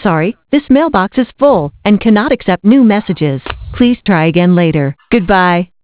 sorry, this mailbox is full and cannot accept new messages. Please try again later. Goodbye.